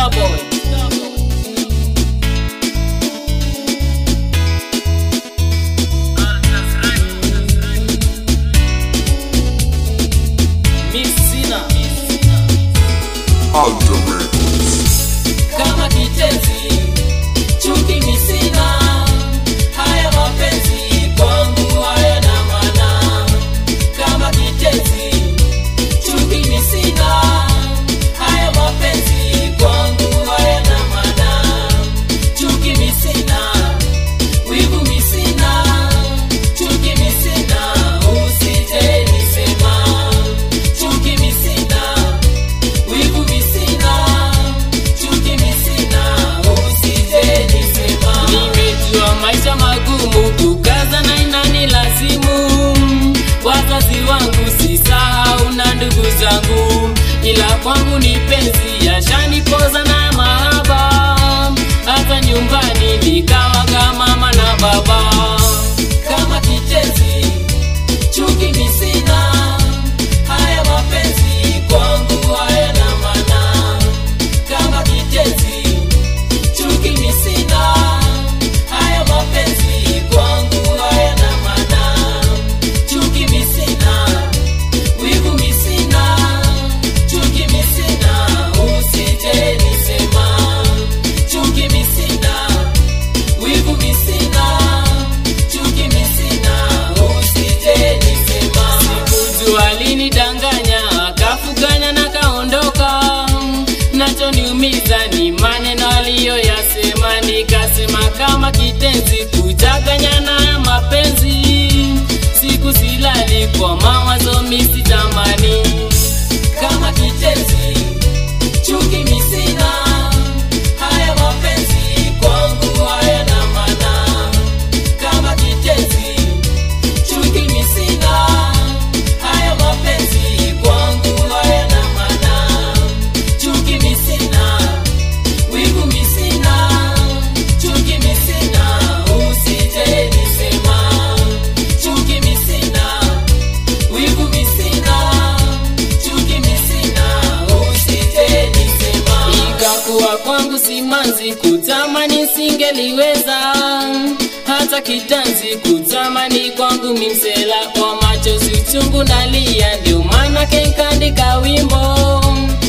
Starboy. Kama kitezi, chuki misina, haya mapenzi kwangu hayana maana. Kama kitezi, chuki misina, haya mapenzi kwangu hayana maana. Chuki misina, wivu misina, chuki misina, usije nisema. Chuki misina, wivu misina, chuki misina, usije nisema. Nimejua maisha magumu, kukaza na inani lazimu. Wazazi wangu sisahau na ndugu zangu, ila kwangu ni penzi yashanipoza na mahaba. Hata nyumbani nikawa kama mama na baba. Kama kitezi, chuki misina, haya mapenzi kwangu hayana maana. Kama kitezi, chuki misina, haya mapenzi kwangu hayana maana. Chuki misina, wivu misina, chuki misina, usije nisema. Chuki misina, wivu misina, chuki misina, usije nisema. Sikujua alinidanganya, akafuganya na kaondoka. Nachoniumiza ni maneno aliyoyasema. Nikasema kama kitenzi, kuchanganya na mapenzi. Siku silali kwa mawazo misitamani. Kama kitezi, chuki misina, haya mapenzi kwangu hayana maana. Kama kitezi, chuki misina, haya mapenzi kwangu hayana maana. Chuki misina, wivu misina, chuki misina, usije nisema. Chuki misina, wivu misina, chuki misina, usije nisema. Ikakuwa kwangu simanzi, kutamani singeliweza. Hata kitanzi, kutamani kwangu mimsela. Kwa machozi uchungu nalia, ndio maana nikaandika wimbo.